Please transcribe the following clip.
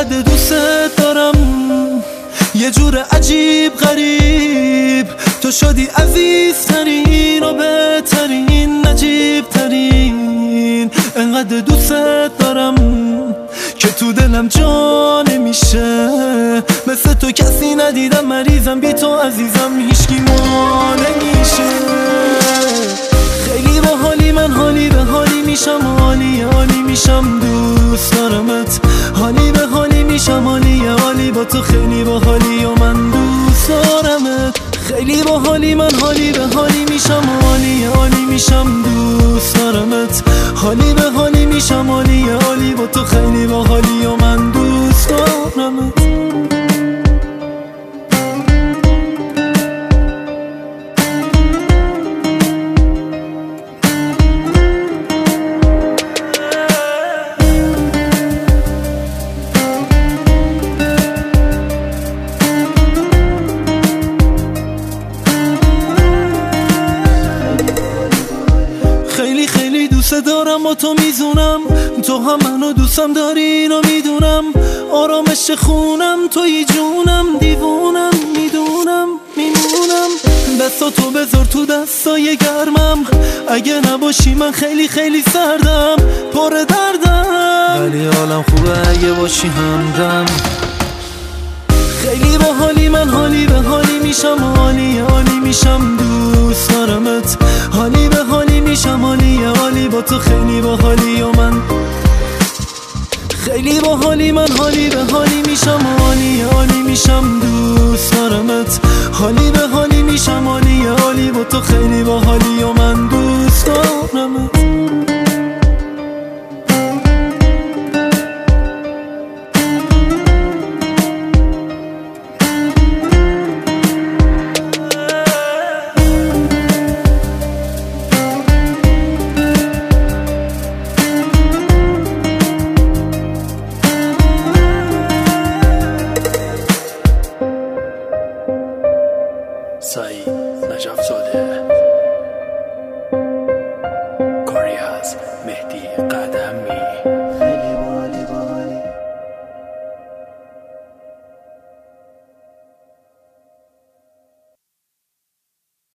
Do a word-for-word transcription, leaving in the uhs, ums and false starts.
انقدر دوست دارم، یه جور عجیب غریب. تو شدی عزیزترین و بهترین، نجیب ترین. انقدر دوست دارم که تو دلم جا نمیشه. مثل تو کسی ندیدم، مریضم بی تو عزیزم، هیچکی ما نمیشه. خیلی با حالی من، حالی به حالی میشم، حالی حالی میشم، دوست دارمت. حالی به حالی میشم، حالی حالی با تو خیلی با حالی و من دوست دارمت. خیلی با حالی من، حالی به حالی میشم، حالی حالی میشم، دوست دارمت. حالی به حالی میشم، حالی حالی با تو خیلی با حالی و من دوست دارمت. خیلی خیلی دوست دارم، با تو میزونم، تو هم منو دوستم داری اینو میدونم. آرامش خونم توی جونم، دیوونم میدونم میمونم. دستاتو بذار تو دستای گرمم، اگه نباشی من خیلی خیلی سردم، پر دردم، ولی حالم خوبه اگه باشی همدم. خیلی با حالی من، حالی به حالی میشم، حالی حالی میشم، دوست دارمت. حالی به حالی میشم، حالی حالی با تو خیلی با حالی و من. خیلی با حالی من، حالی به حالی میشم، حالی حالی میشم، دوست دارمت. حالی به حالی میشم، حالی حالی با تو خیلی با حالی